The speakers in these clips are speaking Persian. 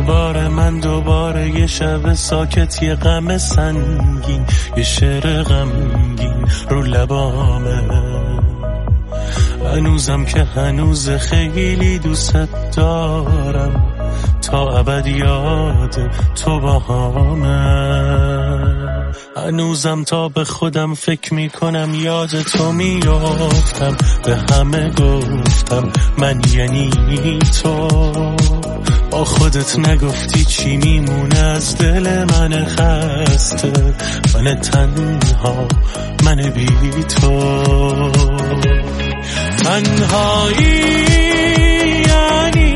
بار من دوباره یه شب ساکت، یه غم سنگین، یه شعر غمگین رو لبامه. هنوزم که هنوز خیلی دوست دارم، تا ابد یاد تو باهامه. هنوزم تا به خودم فکر میکنم یاد تو میافتم، به همه گفتم من یعنی تو. با خودت نگفتی چی میمونه از دل من خسته، من تنها، من بی تو. تنهایی یعنی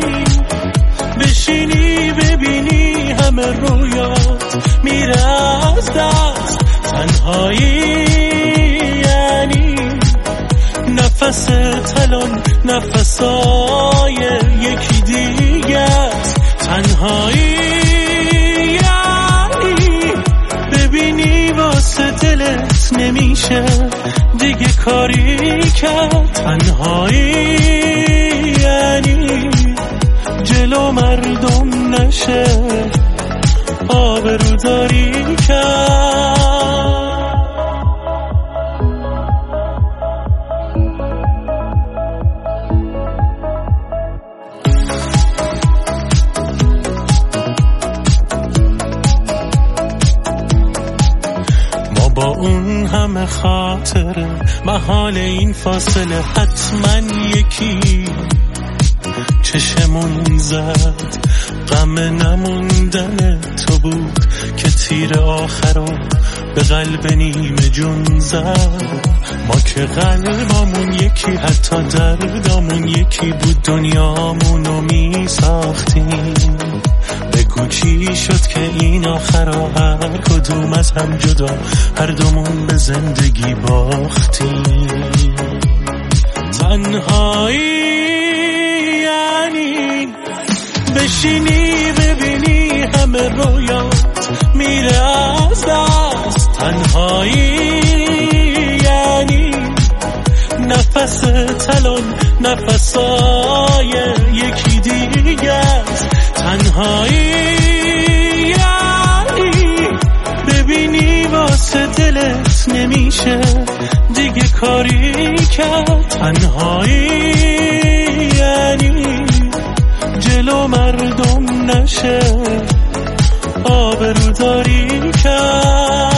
بشینی ببینی همه رویات میره از دست. تنهایی یعنی نفس تلان، نفسای یکی دیگه. تنهایی یعنی ببینی واسه دلت نمیشه دیگه کاری کرد. تنهایی یعنی جلو مردم نشه آبروداری کرد. ما با اون همه خاطره، محال این فاصله حتما یکی چشمون زد. غم نموندن تو بود که تیر آخرو به قلب نیمه جون زد. ما که قلبامون یکی، حتی دردامون یکی بود، دنیامونو می ساختیم. بگو چی شد که این آخرا هر کدوم از هم جدا، هر دومون به زندگی باختیم. تنهایی یعنی بشینی ببینی همه رویات میره از دست. تنهایی یعنی نفس تلان، نفسای یکی دیگه است. تنهایی یعنی ببینی واسه دلت نمیشه دیگه کاری کرد. تنهایی یعنی جلو مردم نشه آبروداری کرد.